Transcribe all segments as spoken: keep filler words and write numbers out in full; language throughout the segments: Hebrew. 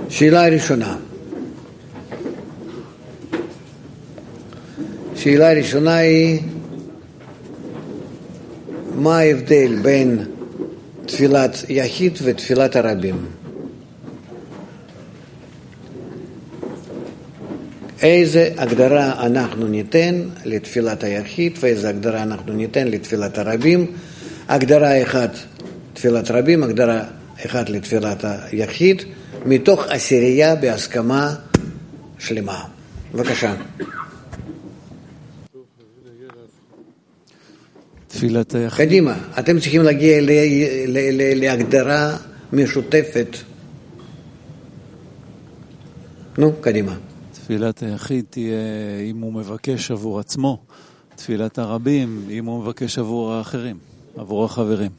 שאלה ראשונה. שאלה ראשונה היא, מה ההבדל בין תפילת יחיד ותפילת הרבים? איזה הגדרה אנחנו ניתן לתפילת היחיד ואיזה הגדרה אנחנו ניתן לתפילת הרבים? הגדרה אחת תפילת רבים, הגדרה אחת לתפילת היחיד, מתוך עשירייה בהסכמה שלמה. בבקשה. תפילת היחיד. קדימה, אתם צריכים להגיע ל- ל- ל- להגדרה משותפת. נו, קדימה. תפילת היחיד תהיה אם הוא מבקש עבור עצמו, תפילת הרבים אם הוא מבקש עבור האחרים, עבור החברים.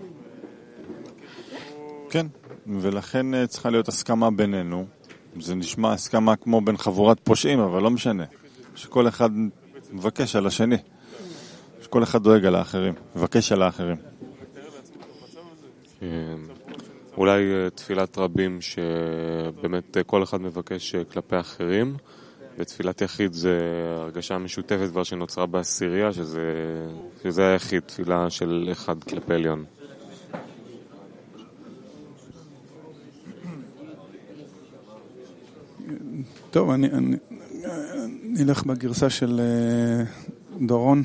כן, ולכן צריכה להיות הסכמה בינינו. זה נשמע הסכמה כמו בין חבורת פושעים, אבל לא משנה. שכל אחד מבקש על השני. שכל אחד דואג על האחרים, מבקש על האחרים. אולי תפילת רבים שבאמת כל אחד מבקש כלפי אחרים, ותפילת יחיד זה הרגשה משותפת כבר שנוצרה בעשירייה, שזה, שזה היחיד, תפילה של אחד כלפי עליון. טוב, אני, אני, אני אלך בגרסה של דורון,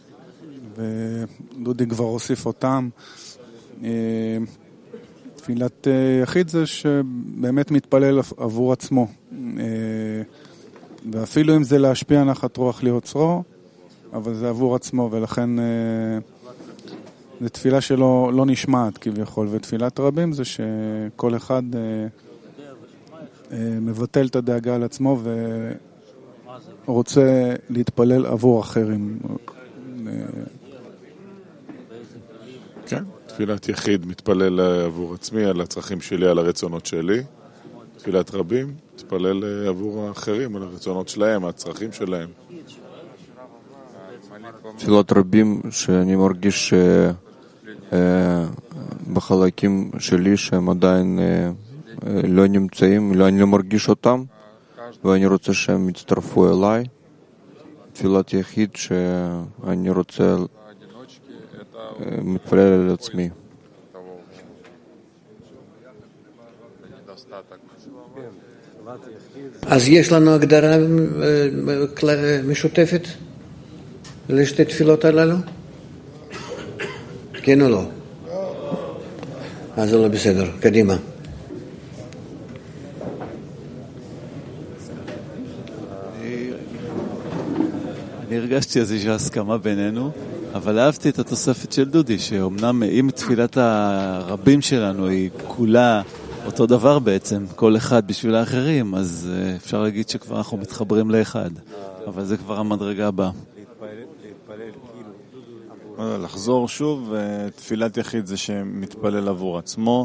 ודודי כבר הוסיף אותם. תפילת יחיד זה שבאמת מתפלל עבור עצמו, ואפילו אם זה להשפיע נחת רוח ליוצרו, אבל זה עבור עצמו, ולכן זה תפילה שלא לא נשמעת כביכול, ותפילת רבים זה שכל אחד מבטל את הדאגה על עצמו ורוצה להתפלל עבור אחרים. כן, תפילת יחיד מתפלל עבור עצמי, על הצרכים שלי, על הרצונות שלי. תפילת רבים מתפלל עבור האחרים, על הרצונות שלהם, הצרכים שלהם. תפילת רבים שאני מרגיש בחלקים שלי שהם עדיין לא נמצאים, אני לא מרגיש אותם, ואני רוצה שהם יצטרפו אליי. תפילת יחיד שאני רוצה מתפלל על עצמי. אז יש לנו הגדרה משותפת לשתי תפילות הללו? כן או לא? אז זה לא בסדר, קדימה. אני הרגשתי איזושהי הסכמה בינינו, אבל אהבתי את התוספת של דודי, שאומנם אם תפילת הרבים שלנו היא כולה אותו דבר בעצם, כל אחד בשביל האחרים, אז אפשר להגיד שכבר אנחנו מתחברים לאחד, אבל זה כבר המדרגה הבאה. לחזור שוב, תפילת יחיד זה שמתפלל עבור עצמו,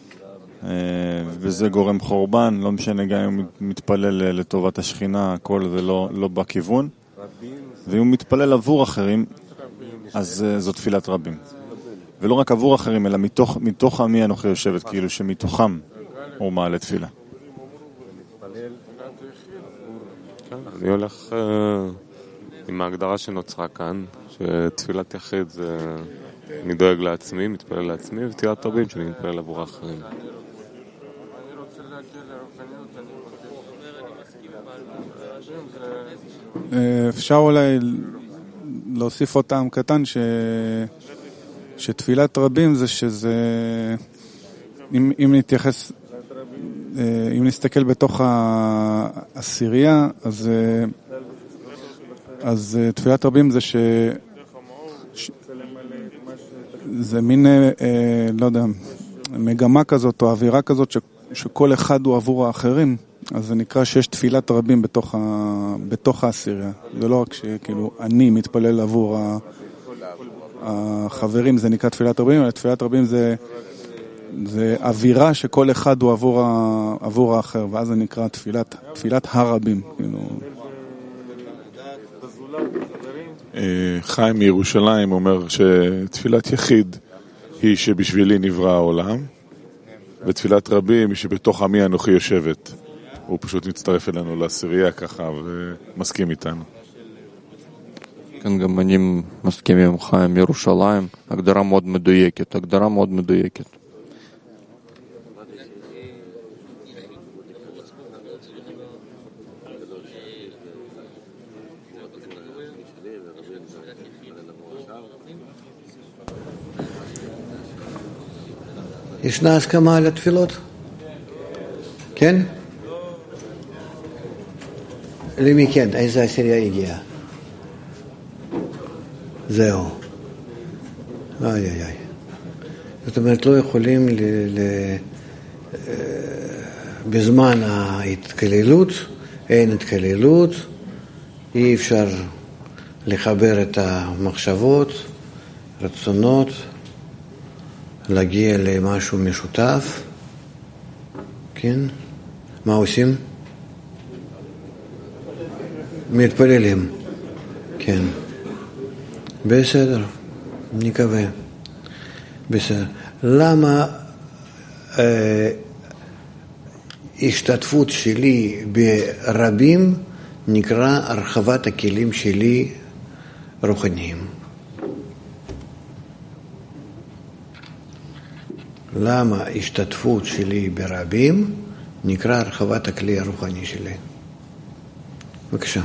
וזה גורם חורבן, לא משנה גם אם הוא מתפלל לטובת השכינה, הכל זה לא, לא בכיוון, ואם הוא מתפלל עבור אחרים, אז זו תפילת רבים. ולא רק עבור אחרים, אלא מתוך, מתוך עמי אנוכי יושבת, כאילו שמתוכם הוא מעלה תפילה. אני הולך עם ההגדרה שנוצרה כאן, שתפילת יחיד זה אני דואג לעצמי, מתפלל לעצמי, ותפילת רבים שאני מתפלל עבור האחרים. אפשר אולי להוסיף אותם קטן ש... שתפילת רבים זה שזה, אם, אם נתייחס, אם נסתכל בתוך העשירייה, אז, אז תפילת רבים זה ש... זה מין, לא יודע, מגמה כזאת או אווירה כזאת ש... שכל אחד הוא עבור האחרים, אז זה נקרא שיש תפילת רבים בתוך, ה... בתוך העשירייה. זה לא רק שכאילו אני מתפלל עבור ה... החברים, זה נקרא תפילת רבים, אבל תפילת רבים זה, זה אווירה שכל אחד הוא עבור, ה... עבור האחר, ואז זה נקרא תפילת, תפילת הרבים. כאילו. חיים מירושלים אומר שתפילת יחיד היא שבשבילי נברא העולם, ותפילת רבים שבתוך עמי אנוכי יושבת. הוא פשוט מצטרף אלינו לעשירייה ככה ומסכים איתנו. כן, גם אני מסכים עם חיים ירושלים. הגדרה מאוד מדויקת, הגדרה מאוד מדויקת. ישנה הסכמה על התפילות? כן? למי כן? איזה עשירייה הגיעה? זהו. איי איי איי. זאת אומרת, לא יכולים ל... ל... בזמן ההתקללות, אין התקללות, אי אפשר לחבר את המחשבות, רצונות, להגיע למשהו משותף. כן? מה עושים? מתפללים. כן. בסדר, נקווה. בסדר. למה אה, השתתפות שלי ברבים נקרא הרחבת הכלים שלי רוחניים? למה השתתפות שלי ברבים נקרא הרחבת הכלי הרוחני שלי? בבקשה.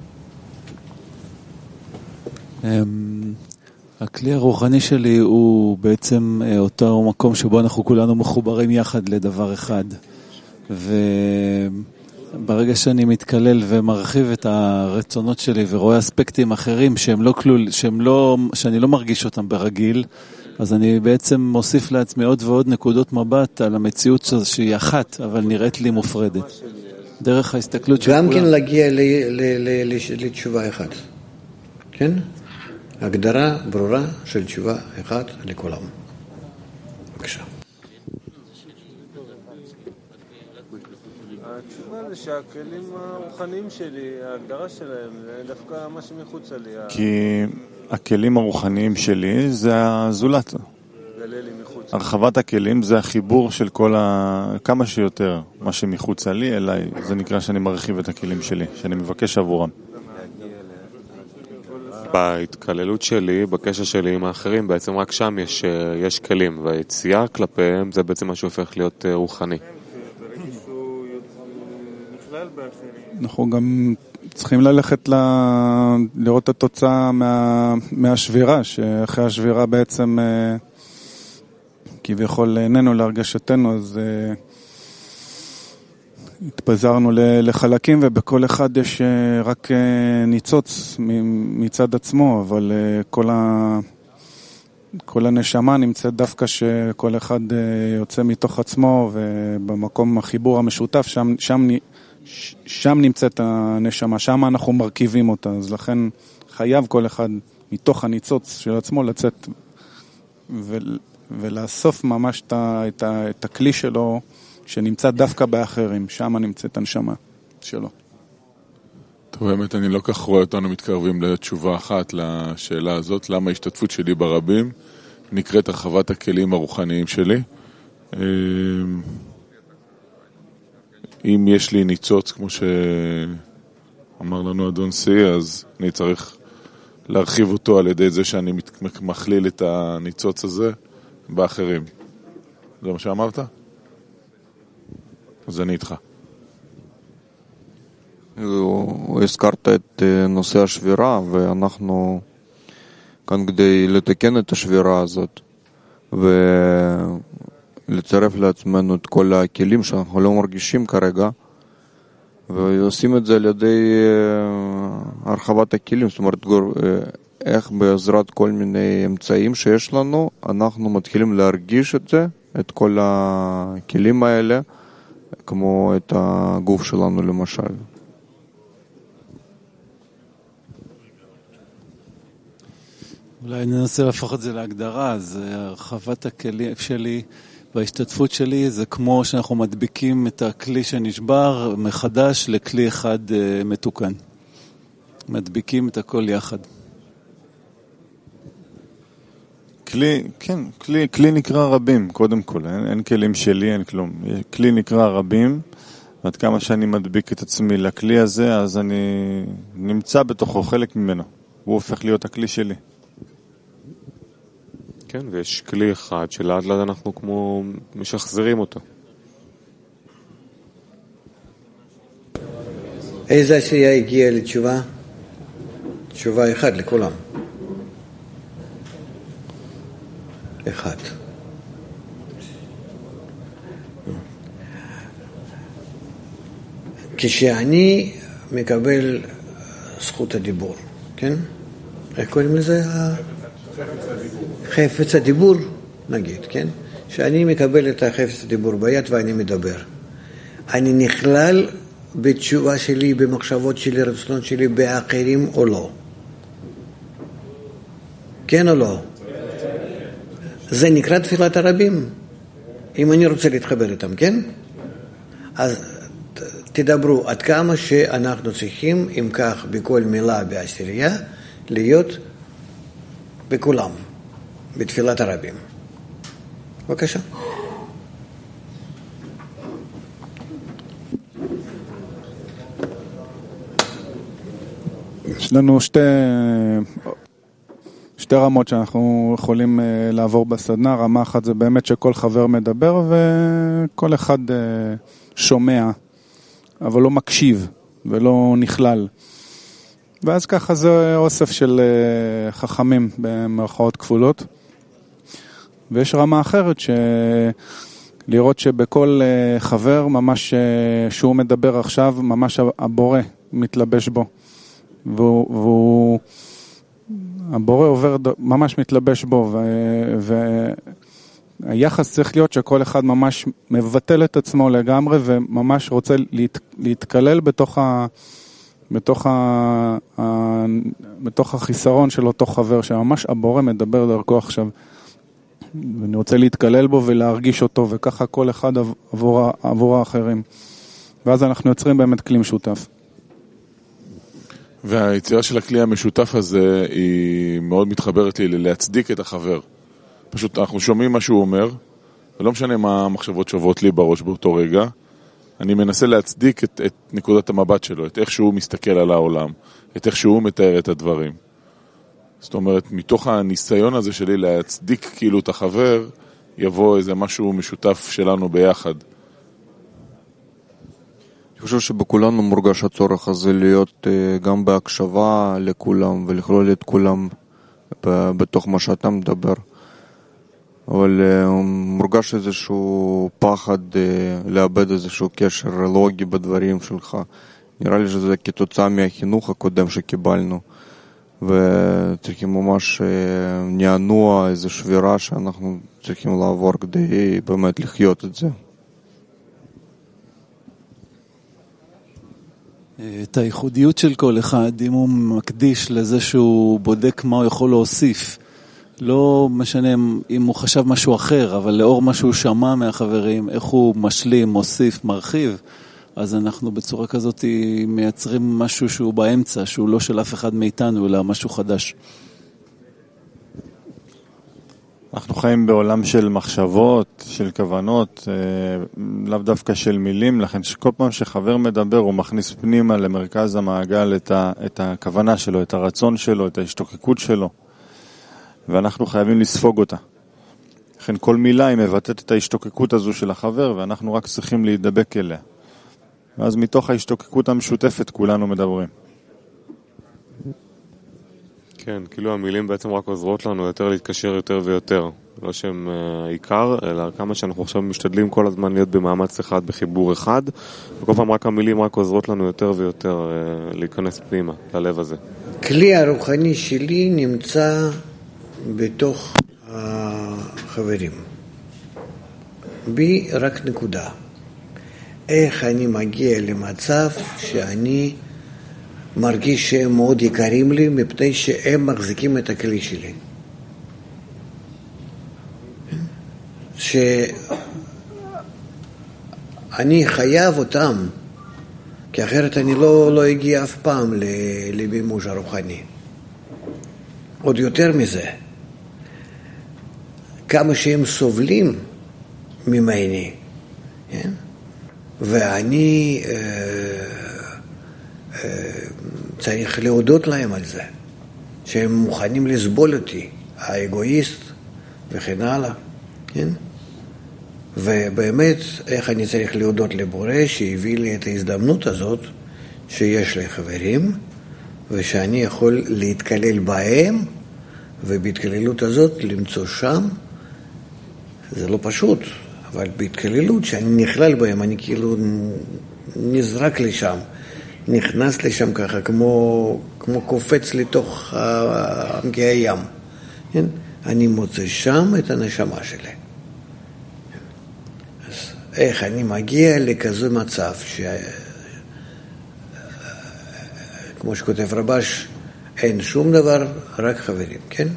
הכלי הרוחני שלי הוא בעצם אותו מקום שבו אנחנו כולנו מחוברים יחד לדבר אחד. וברגע שאני מתקלל ומרחיב את הרצונות שלי ורואה אספקטים אחרים שהם לא כלול, שהם לא, שאני לא מרגיש אותם ברגיל, אז אני בעצם מוסיף לעצמי עוד ועוד נקודות מבט על המציאות שהיא אחת, אבל נראית לי מופרדת. דרך ההסתכלות של כולם. גם כן להגיע לתשובה אחת. כן? הגדרה ברורה של תשובה אחת לכולם. בבקשה. התשובה זה שהכלים הרוחניים שלי, ההגדרה שלהם, זה דווקא מה שמחוץ לי. כי הכלים הרוחניים שלי זה הזולת. הרחבת הכלים זה החיבור של כל ה... כמה שיותר מה שמחוץ לי אליי. זה נקרא שאני מרחיב את הכלים שלי, שאני מבקש עבורם. בהתקללות שלי, בקשר שלי עם האחרים, בעצם רק שם יש, יש כלים, והיציאה כלפיהם זה בעצם מה שהופך להיות רוחני. אנחנו גם צריכים ללכת ל... לראות את התוצאה מה... מהשבירה, שאחרי השבירה בעצם כביכול איננו להרגשתנו, אז התפזרנו לחלקים, ובכל אחד יש רק ניצוץ מצד עצמו, אבל כל, ה... כל הנשמה נמצאת דווקא שכל אחד יוצא מתוך עצמו, ובמקום החיבור המשותף, שם, שם, שם נמצאת הנשמה, שם אנחנו מרכיבים אותה, אז לכן חייב כל אחד מתוך הניצוץ של עצמו לצאת ו... ולאסוף ממש את, ה... את, ה... את הכלי שלו, שנמצא דווקא באחרים, שם נמצאת הנשמה שלו. טוב, באמת אני לא כך רואה אותנו מתקרבים לתשובה אחת לשאלה הזאת, למה ההשתתפות שלי ברבים נקראת הרחבת הכלים הרוחניים שלי. אם יש לי ניצוץ, כמו שאמר לנו אדון סי, אז אני צריך להרחיב אותו על ידי זה שאני מכליל את הניצוץ הזה באחרים. זה מה שאמרת? אז אני איתך. הזכרת את נושא השבירה, ואנחנו כאן כדי לתקן את השבירה הזאת ולצרף לעצמנו את כל הכלים שאנחנו לא מרגישים כרגע, ועושים את זה על ידי הרחבת הכלים. זאת אומרת, איך בעזרת כל מיני אמצעים שיש לנו אנחנו מתחילים להרגיש את זה, את כל הכלים האלה, כמו את הגוף שלנו למשל. אולי ננסה להפוך את זה להגדרה. אז הרחבת הכלים שלי וההשתתפות שלי זה כמו שאנחנו מדביקים את הכלי שנשבר מחדש לכלי אחד מתוקן. מדביקים את הכל יחד. כלי, כן, כלי, כלי נקרא רבים, קודם כל, אין, אין כלים שלי, אין כלום. כלי נקרא רבים, ועד כמה שאני מדביק את עצמי לכלי הזה, אז אני נמצא בתוכו חלק ממנו. הוא הופך להיות הכלי שלי. כן, ויש כלי אחד שלאט לאט אנחנו כמו משחזרים אותו. איזה עשייה הגיעה לתשובה? תשובה אחד לכולם. אחד. כשאני מקבל זכות הדיבור, כן? איך קוראים לזה? חפץ הדיבור, נגיד, כן? שאני מקבל את החפץ הדיבור ביד ואני מדבר. אני נכלל בתשובה שלי, במחשבות שלי, רצונות שלי, באחרים או לא? כן או לא? זה נקרא תפילת הרבים. אם אני רוצה להתחבר איתם, כן? אז תדברו עד כמה שאנחנו צריכים, אם כך, בכל מילה בעשירייה, להיות בכולם, בתפילת הרבים. בבקשה. יש לנו שתי, שתי רמות שאנחנו יכולים לעבור בסדנה. רמה אחת זה באמת שכל חבר מדבר וכל אחד שומע, אבל לא מקשיב ולא נכלל. ואז ככה זה אוסף של חכמים במרכאות כפולות. ויש רמה אחרת שלראות שבכל חבר ממש שהוא מדבר עכשיו, ממש הבורא מתלבש בו. והוא, והוא הבורא עובר, ממש מתלבש בו, והיחס צריך להיות שכל אחד ממש מבטל את עצמו לגמרי, וממש רוצה להת, להתקלל בתוך ה... בתוך, ה, ה, בתוך החיסרון של אותו חבר, שממש הבורא מדבר דרכו עכשיו, ואני רוצה להתקלל בו ולהרגיש אותו, וככה כל אחד עבור, עבור האחרים. ואז אנחנו יוצרים באמת כלי משותף. והיצירה של הכלי המשותף הזה היא מאוד מתחברת לי להצדיק את החבר. פשוט אנחנו שומעים מה שהוא אומר, ולא משנה מה המחשבות שוות לי בראש באותו רגע, אני מנסה להצדיק את, את נקודת המבט שלו, את איך שהוא מסתכל על העולם, את איך שהוא מתאר את הדברים. זאת אומרת, מתוך הניסיון הזה שלי להצדיק כאילו את החבר, יבוא איזה משהו משותף שלנו ביחד. אני חושב שבכולנו מורגש הצורך הזה להיות גם בהקשבה לכולם ולכלול את כולם בתוך מה שאתה מדבר. אבל מורגש איזשהו פחד לאבד איזשהו קשר לוגי בדברים שלך. נראה לי שזה כתוצאה מהחינוך הקודם שקיבלנו. וצריכים ממש נענוע, איזו שבירה שאנחנו צריכים לעבור כדי באמת לחיות את זה. את הייחודיות של כל אחד, אם הוא מקדיש לזה שהוא בודק מה הוא יכול להוסיף, לא משנה אם הוא חשב משהו אחר, אבל לאור מה שהוא שמע מהחברים, איך הוא משלים, מוסיף, מרחיב, אז אנחנו בצורה כזאת מייצרים משהו שהוא באמצע, שהוא לא של אף אחד מאיתנו, אלא משהו חדש. אנחנו חיים בעולם של מחשבות, של כוונות, לאו דווקא של מילים, לכן שכל פעם שחבר מדבר הוא מכניס פנימה למרכז המעגל את, ה, את הכוונה שלו, את הרצון שלו, את ההשתוקקות שלו, ואנחנו חייבים לספוג אותה. לכן כל מילה היא מבטאת את ההשתוקקות הזו של החבר, ואנחנו רק צריכים להידבק אליה. ואז מתוך ההשתוקקות המשותפת כולנו מדברים. כן, כאילו המילים בעצם רק עוזרות לנו יותר להתקשר יותר ויותר. לא שהם עיקר, אלא כמה שאנחנו עכשיו משתדלים כל הזמן להיות במאמץ אחד, בחיבור אחד, וכל פעם רק המילים רק עוזרות לנו יותר ויותר להיכנס פנימה, ללב הזה. כלי הרוחני שלי נמצא בתוך החברים. בי רק נקודה. איך אני מגיע למצב שאני מרגיש שהם מאוד יקרים לי, מפני שהם מחזיקים את הכלי שלי. שאני חייב אותם, כי אחרת אני לא, לא אגיע אף פעם למימוש הרוחני. עוד יותר מזה, כמה שהם סובלים ממני, כן? ואני אה, אה, צריך להודות להם על זה, שהם מוכנים לסבול אותי, האגואיסט וכן הלאה, כן? ובאמת, איך אני צריך להודות לבורא שהביא לי את ההזדמנות הזאת שיש לי חברים, ושאני יכול להתקלל בהם, ובהתקללות הזאת למצוא שם, זה לא פשוט, אבל בהתקללות שאני נכלל בהם, אני כאילו נזרק לשם, נכנס לשם ככה, כמו, כמו קופץ לתוך עמקי הים. כן? אני מוצא שם את הנשמה שלי. אז איך אני מגיע לכזה מצב, ש... כמו שכותב רבש, אין שום דבר, רק חברים, כן?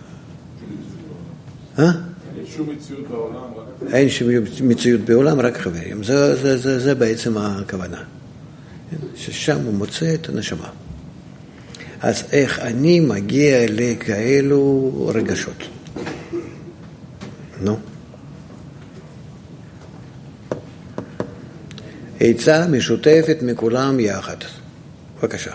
אה? אין שום מציאות בעולם, רק... אין שום מציאות בעולם, רק חברים. זה, זה, זה, זה בעצם הכוונה. ששם הוא מוצא את הנשמה. אז איך אני מגיע לכאלו רגשות? נו. עצה משותפת מכולם יחד. בבקשה.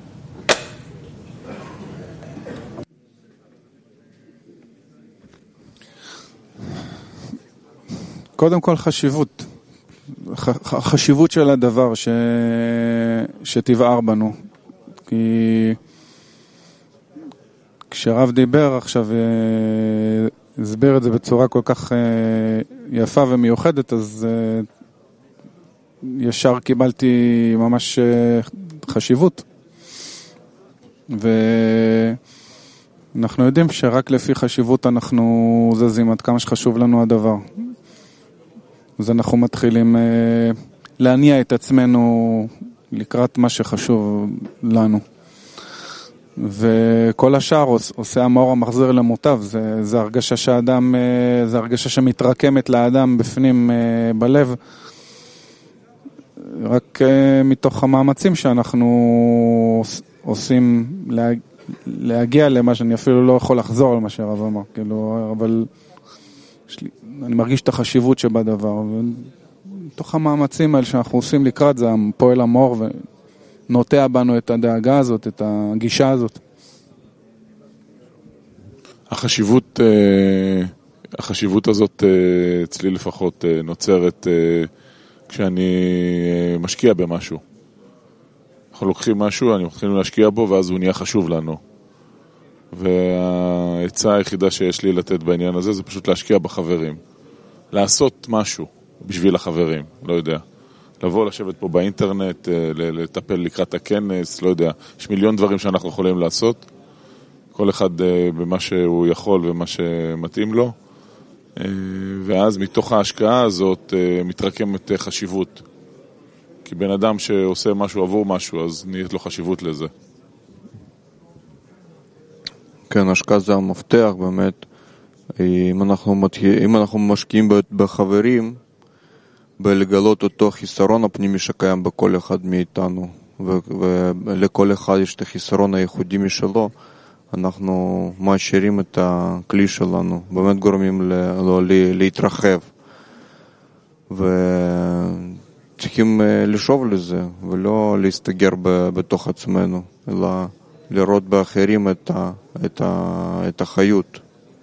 קודם כל חשיבות. החשיבות של הדבר ש... שתבער בנו. כי כשהרב דיבר עכשיו, הסביר את זה בצורה כל כך יפה ומיוחדת, אז ישר קיבלתי ממש חשיבות. ואנחנו יודעים שרק לפי חשיבות אנחנו זזים עד כמה שחשוב לנו הדבר. אז אנחנו מתחילים להניע את עצמנו לקראת מה שחשוב לנו. וכל השאר עושה המאור המחזיר למוטב. זה, זה הרגשה שהאדם, זה הרגשה שמתרקמת לאדם בפנים בלב. רק מתוך המאמצים שאנחנו עושים להגיע למה שאני אפילו לא יכול לחזור על מה שהרב אמר. כאילו, אבל אני מרגיש את החשיבות שבדבר. ומתוך המאמצים האלה שאנחנו עושים לקראת זה, פועל המאור ונוטע בנו את הדאגה הזאת, את הגישה הזאת. החשיבות, החשיבות הזאת אצלי לפחות נוצרת כשאני משקיע במשהו. אנחנו לוקחים משהו, אני מתחילים להשקיע בו, ואז הוא נהיה חשוב לנו. וההצעה היחידה שיש לי לתת בעניין הזה, זה פשוט להשקיע בחברים. לעשות משהו בשביל החברים, לא יודע. לבוא, לשבת פה באינטרנט, לטפל לקראת הכנס, לא יודע. יש מיליון דברים שאנחנו יכולים לעשות. כל אחד במה שהוא יכול ומה שמתאים לו. ואז מתוך ההשקעה הזאת מתרקמת חשיבות. כי בן אדם שעושה משהו עבור משהו, אז נהיית לו חשיבות לזה. כן, השקעה זה המפתח באמת. אם אנחנו, מתחיל, אם אנחנו משקיעים בחברים, בלגלות אותו חיסרון הפנימי שקיים בכל אחד מאיתנו, ולכל אחד יש את החיסרון הייחודי משלו, אנחנו מעשירים את הכלי שלנו, באמת גורמים לו להתרחב. וצריכים לשאוב לזה, ולא להסתגר בתוך עצמנו, אלא לראות באחרים את, ה, את, ה, את החיות.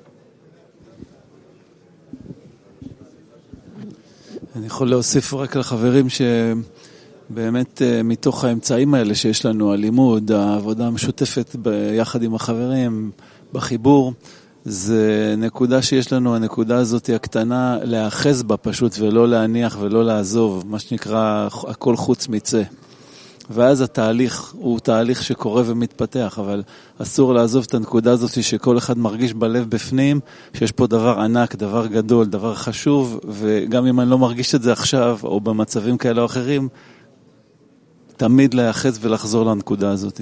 אני יכול להוסיף רק לחברים שבאמת מתוך האמצעים האלה שיש לנו, הלימוד, העבודה המשותפת ביחד עם החברים, בחיבור, זה נקודה שיש לנו, הנקודה הזאת הקטנה, להאחז בה פשוט ולא להניח ולא לעזוב, מה שנקרא הכל חוץ מצא. ואז התהליך הוא תהליך שקורה ומתפתח, אבל אסור לעזוב את הנקודה הזאת שכל אחד מרגיש בלב בפנים, שיש פה דבר ענק, דבר גדול, דבר חשוב, וגם אם אני לא מרגיש את זה עכשיו, או במצבים כאלה או אחרים, תמיד להיאחז ולחזור לנקודה הזאת.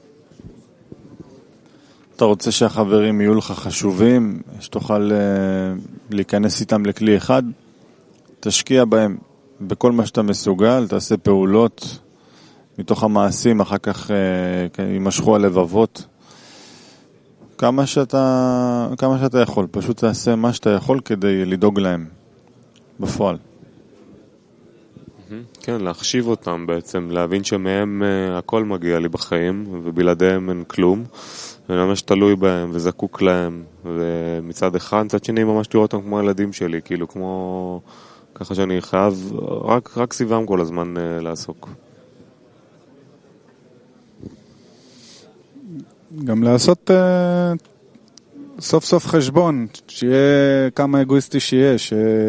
אתה רוצה שהחברים יהיו לך חשובים, שתוכל להיכנס איתם לכלי אחד, תשקיע בהם בכל מה שאתה מסוגל, תעשה פעולות, מתוך המעשים אחר כך יימשכו הלבבות. כמה שאתה, כמה שאתה יכול, פשוט תעשה מה שאתה יכול כדי לדאוג להם, בפועל. כן, להחשיב אותם בעצם, להבין שמהם הכל מגיע לי בחיים, ובלעדיהם אין כלום, וממש תלוי בהם וזקוק להם, ומצד אחד, מצד שני ממש לראות אותם כמו הילדים שלי, כאילו כמו, ככה שאני חייב רק, רק סביבם כל הזמן לעסוק. גם לעשות uh, סוף סוף חשבון, שיהיה כמה אגואיסטי שיהיה,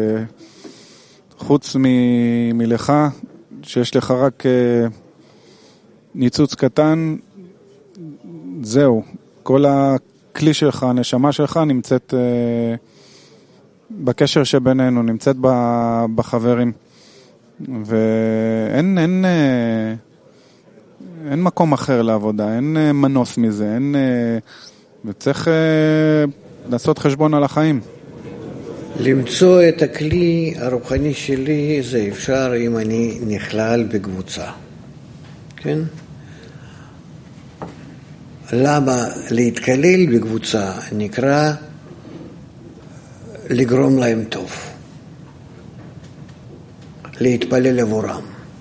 שחוץ מ- מלך, שיש לך רק uh, ניצוץ קטן, זהו. כל הכלי שלך, הנשמה שלך נמצאת uh, בקשר שבינינו, נמצאת ב- בחברים. ואין... אין, uh, אין מקום אחר לעבודה, אין מנוס מזה, אין... וצריך לעשות חשבון על החיים. למצוא את הכלי הרוחני שלי זה אפשר אם אני נכלל בקבוצה. כן? למה להתקלל בקבוצה נקרא לגרום להם טוב, להתפלל עבורם.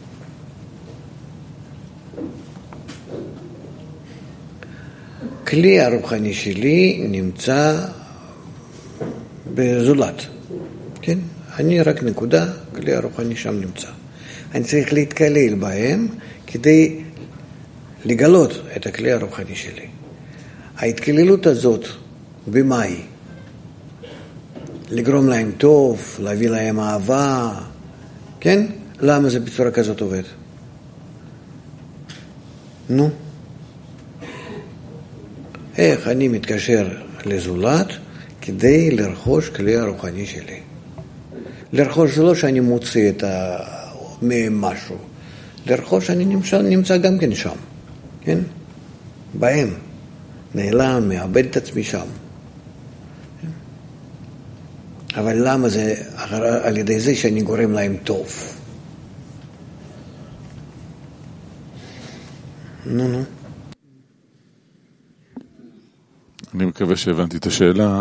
כלי הרוחני שלי נמצא בזולת, כן? אני רק נקודה, כלי הרוחני שם נמצא. אני צריך להתקלל בהם כדי לגלות את הכלי הרוחני שלי. ההתקללות הזאת, במה היא? לגרום להם טוב, להביא להם אהבה, כן? למה זה בצורה כזאת עובד? נו? איך אני מתקשר לזולת כדי לרכוש כלי הרוחני שלי. לרכוש זה לא שאני מוציא את ה... ממשהו. לרכוש אני נמצא, נמצא גם כן שם. כן? בהם. נעלם, מאבד את עצמי שם. אבל למה זה על ידי זה שאני גורם להם טוב? נו, נו. אני מקווה שהבנתי את השאלה.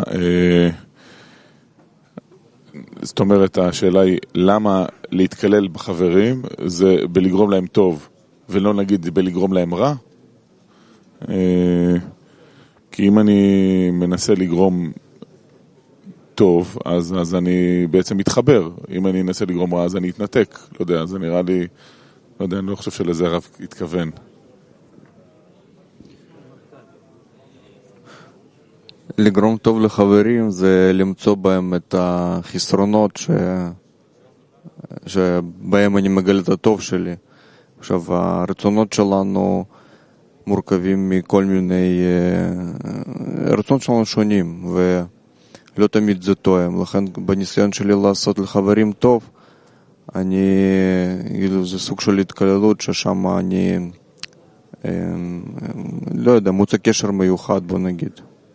זאת אומרת, השאלה היא, למה להתקלל בחברים זה בלגרום להם טוב, ולא נגיד בלגרום להם רע? כי אם אני מנסה לגרום טוב, אז, אז אני בעצם מתחבר. אם אני אנסה לגרום רע, אז אני אתנתק. לא יודע, זה נראה לי, לא יודע, אני לא חושב שלזה הרב התכוון. לגרום טוב לחברים זה למצוא בהם את החסרונות ש... שבהם אני מגלה את הטוב שלי. עכשיו, הרצונות שלנו מורכבים מכל מיני... הרצונות שלנו שונים, ולא תמיד זה תואם. לכן בניסיון שלי לעשות לחברים טוב, אני... זה סוג של התקללות ששם אני... לא יודע, מוצא קשר מיוחד, בוא נגיד.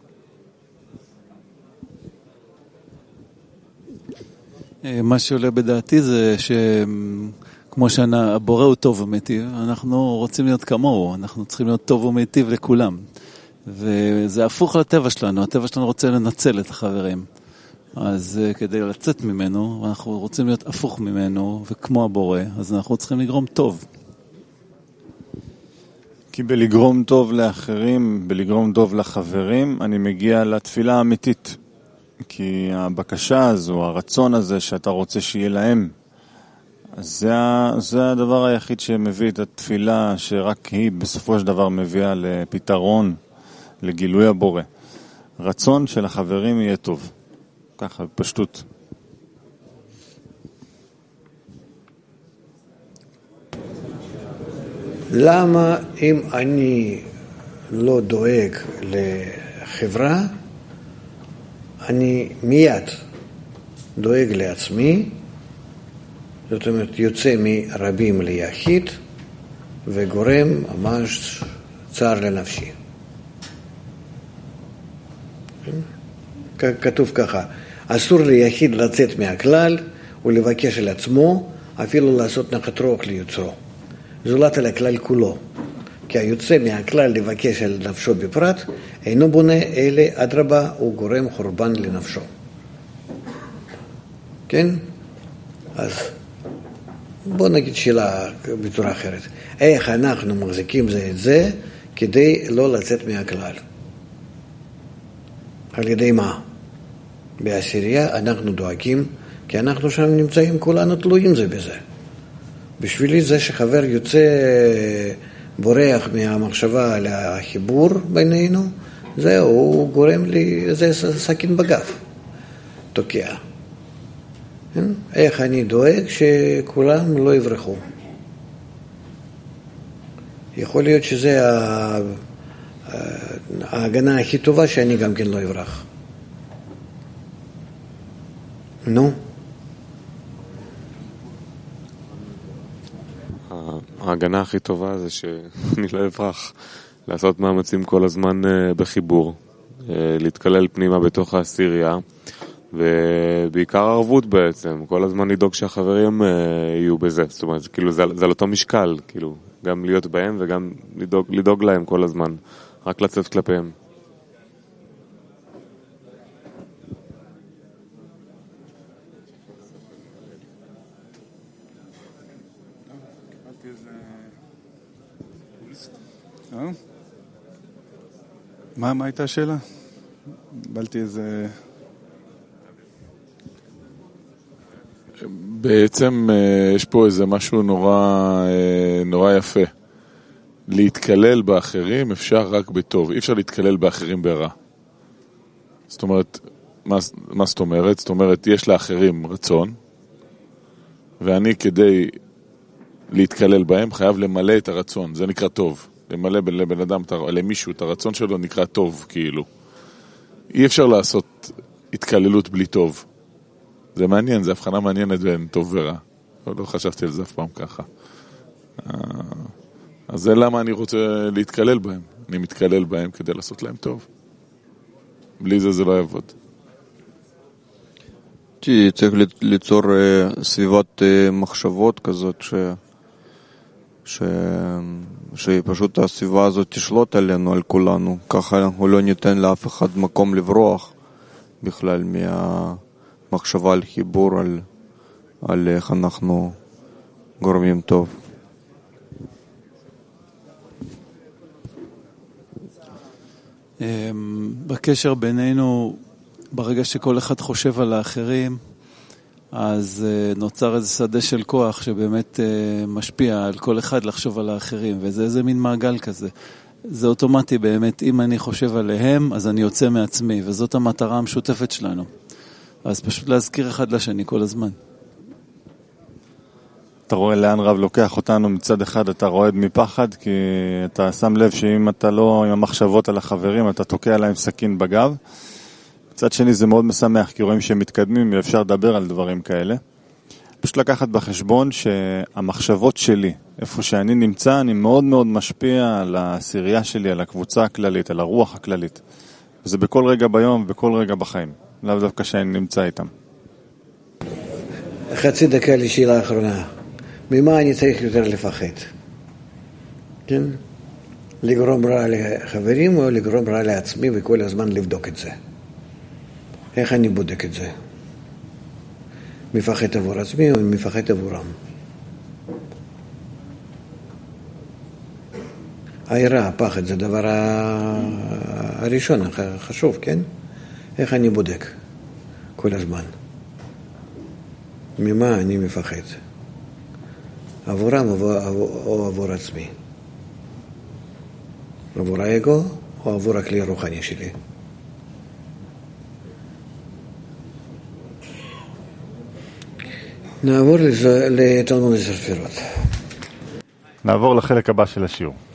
מה שעולה בדעתי זה שכמו שהבורא הוא טוב ומיטיב, אנחנו רוצים להיות כמוהו, אנחנו צריכים להיות טוב ומיטיב לכולם. וזה הפוך לטבע שלנו, הטבע שלנו רוצה לנצל את החברים. אז כדי לצאת ממנו, אנחנו רוצים להיות הפוך ממנו וכמו הבורא, אז אנחנו צריכים לגרום טוב. כי בלגרום טוב לאחרים, בלגרום טוב לחברים, אני מגיע לתפילה האמיתית. כי הבקשה הזו, הרצון הזה שאתה רוצה שיהיה להם, זה, זה הדבר היחיד שמביא את התפילה, שרק היא בסופו של דבר מביאה לפתרון, לגילוי הבורא. רצון של החברים יהיה טוב. ככה, פשטות. למה אם אני לא דואג לחברה, אני מיד דואג לעצמי, זאת אומרת יוצא מרבים ליחיד וגורם ממש צער לנפשי. כתוב ככה, אסור ליחיד לצאת מהכלל ולבקש על עצמו, אפילו לעשות נחת רוח ליוצרו. זולת על הכלל כולו. כי היוצא מהכלל לבקש על נפשו בפרט, אינו בונה אלה, אדרבה, הוא גורם חורבן לנפשו. כן? אז בוא נגיד שאלה בצורה אחרת. איך אנחנו מחזיקים זה את זה כדי לא לצאת מהכלל? על ידי מה? בעשירייה אנחנו דואגים, כי אנחנו שם נמצאים, כולנו תלויים זה בזה. בשבילי זה שחבר יוצא בורח מהמחשבה על החיבור בינינו, זהו, הוא גורם לי, זה סכין בגב, תוקע. איך אני דואג שכולם לא יברחו? יכול להיות שזה ההגנה הכי טובה שאני גם כן לא אברח. נו? ההגנה הכי טובה זה שאני לא אברח, לעשות מאמצים כל הזמן בחיבור, להתקלל פנימה בתוך העשירייה, ובעיקר ערבות בעצם, כל הזמן לדאוג שהחברים יהיו בזה, זאת אומרת, כאילו זה, זה על אותו משקל, כאילו, גם להיות בהם וגם לדאוג, לדאוג להם כל הזמן, רק לצאת כלפיהם. מה, מה הייתה השאלה? בלתי איזה... בעצם יש פה איזה משהו נורא, נורא יפה. להתקלל באחרים אפשר רק בטוב, אי אפשר להתקלל באחרים ברע. זאת אומרת, מה, מה זאת אומרת? זאת אומרת, יש לאחרים רצון, ואני כדי להתקלל בהם חייב למלא את הרצון, זה נקרא טוב. למלא לבן אדם, למישהו, את הרצון שלו נקרא טוב, כאילו. אי אפשר לעשות התקללות בלי טוב. זה מעניין, זה הבחנה מעניינת בין טוב ורע. לא, לא חשבתי על זה אף פעם ככה. אז זה למה אני רוצה להתקלל בהם. אני מתקלל בהם כדי לעשות להם טוב. בלי זה זה לא יעבוד. צריך ליצור סביבת מחשבות כזאת ש... ש... שפשוט הסביבה הזאת תשלוט עלינו, על כולנו. ככה אנחנו לא ניתן לאף אחד מקום לברוח בכלל מהמחשבה על חיבור, על, על איך אנחנו גורמים טוב. בקשר בינינו, ברגע שכל אחד חושב על האחרים, אז נוצר איזה שדה של כוח שבאמת משפיע על כל אחד לחשוב על האחרים, וזה איזה מין מעגל כזה. זה אוטומטי באמת, אם אני חושב עליהם, אז אני יוצא מעצמי, וזאת המטרה המשותפת שלנו. אז פשוט להזכיר אחד לשני כל הזמן. אתה רואה לאן רב לוקח אותנו, מצד אחד אתה רועד מפחד, כי אתה שם לב שאם אתה לא עם המחשבות על החברים, אתה תוקע להם סכין בגב. מצד שני זה מאוד משמח, כי רואים שהם מתקדמים, ואפשר לדבר על דברים כאלה. פשוט לקחת בחשבון שהמחשבות שלי, איפה שאני נמצא, אני מאוד מאוד משפיע על העשירייה שלי, על הקבוצה הכללית, על הרוח הכללית. וזה בכל רגע ביום, בכל רגע בחיים. לאו דווקא שאני נמצא איתם. חצי דקה לשאלה האחרונה. ממה אני צריך יותר לפחד? כן? לגרום רע לחברים או לגרום רע לעצמי וכל הזמן לבדוק את זה? איך אני בודק את זה? מפחד עבור עצמי או מפחד עבורם? העירה, הפחד, זה הדבר הראשון, החשוב, כן? איך אני בודק כל הזמן? ממה אני מפחד? עבורם או עבור עצמי? עבור האגו או עבור הכלי הרוחני שלי? נעבור לתלמוד הספירות. נעבור לחלק הבא של השיעור.